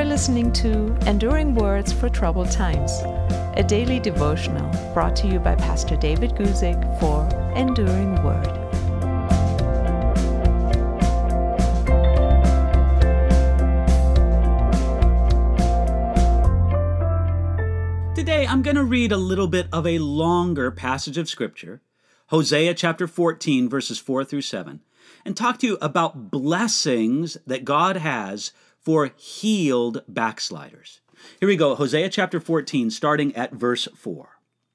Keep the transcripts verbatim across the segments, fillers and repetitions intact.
listening to Enduring Words for Troubled Times, a daily devotional brought to you by Pastor David Guzik for Enduring Word. Today, I'm going to read a little bit of a longer passage of Scripture, Hosea chapter fourteen, verses four through seven, and talk to you about blessings that God has for healed backsliders. Here we go, Hosea chapter fourteen, starting at verse four.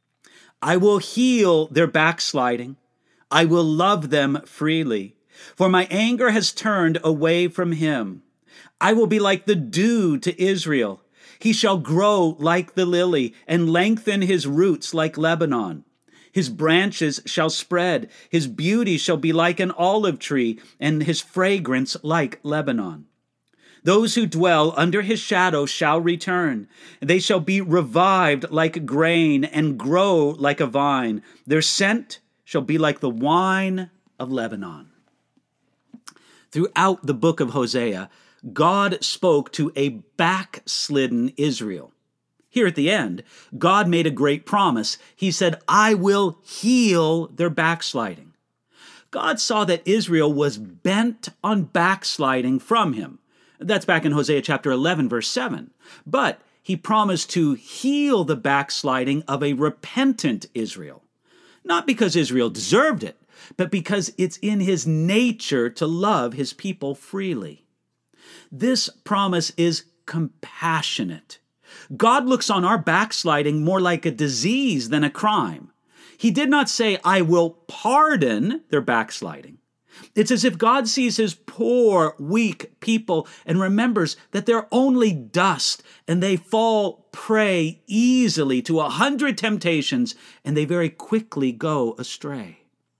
I will heal their backsliding. I will love them freely, for my anger has turned away from him. I will be like the dew to Israel. He shall grow like the lily and lengthen his roots like Lebanon. His branches shall spread. His beauty shall be like an olive tree and his fragrance like Lebanon. Those who dwell under his shadow shall return. They shall be revived like grain and grow like a vine. Their scent shall be like the wine of Lebanon. Throughout the book of Hosea, God spoke to a backslidden Israel. Here at the end, God made a great promise. He said, I will heal their backsliding. God saw that Israel was bent on backsliding from him. That's back in Hosea chapter eleven, verse seven. But he promised to heal the backsliding of a repentant Israel. Not because Israel deserved it, but because it's in his nature to love his people freely. This promise is compassionate. God looks on our backsliding more like a disease than a crime. He did not say, I will pardon their backsliding. It's as if God sees his poor, weak people and remembers that they're only dust and they fall prey easily to a hundred temptations and they very quickly go astray.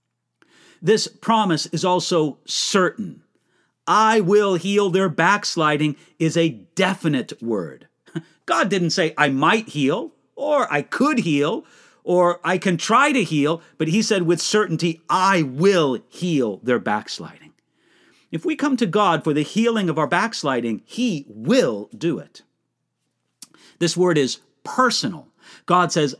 This promise is also certain. I will heal their backsliding is a definite word. God didn't say, I might heal, or I could heal, or I can try to heal, but he said with certainty, I will heal their backsliding. If we come to God for the healing of our backsliding, he will do it. This word is personal. God says,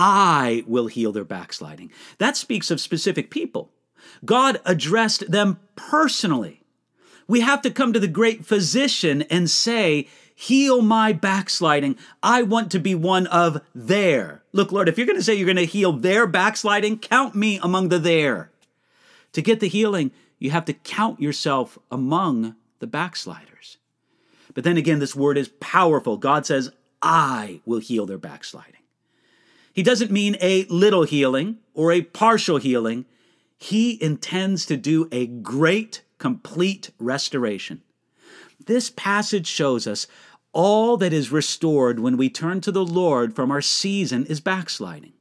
I will heal their backsliding. That speaks of specific people. God addressed them personally. We have to come to the great physician and say, heal my backsliding. I want to be one of their. Look, Lord, if you're going to say you're going to heal their backsliding, count me among the their. To get the healing, you have to count yourself among the backsliders. But then again, this word is powerful. God says, I will heal their backsliding. He doesn't mean a little healing or a partial healing. He intends to do a great complete restoration. This passage shows us all that is restored when we turn to the Lord from our season is backsliding.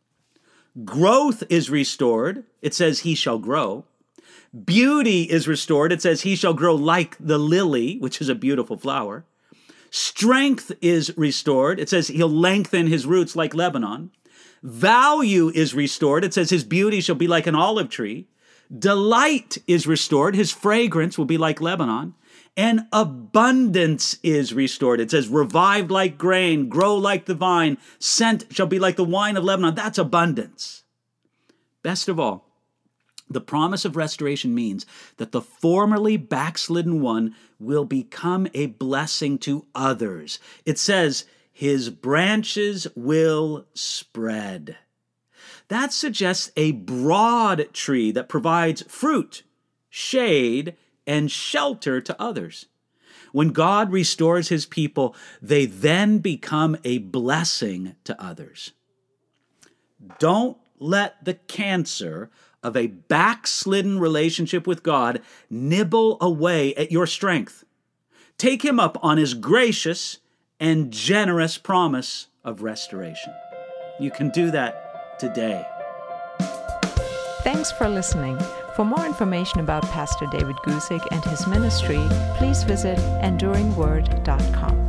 Growth is restored. It says he shall grow. Beauty is restored. It says he shall grow like the lily, which is a beautiful flower. Strength is restored. It says he'll lengthen his roots like Lebanon. Value is restored. It says his beauty shall be like an olive tree. Delight is restored. His fragrance will be like Lebanon. And abundance is restored. It says, revived like grain, grow like the vine, scent shall be like the wine of Lebanon. That's abundance. Best of all, the promise of restoration means that the formerly backslidden one will become a blessing to others. It says, his branches will spread. That suggests a broad tree that provides fruit, shade, and shelter to others. When God restores his people, they then become a blessing to others. Don't let the cancer of a backslidden relationship with God nibble away at your strength. Take him up on his gracious and generous promise of restoration. You can do that today. Thanks for listening. For more information about Pastor David Guzik and his ministry, please visit enduring word dot com.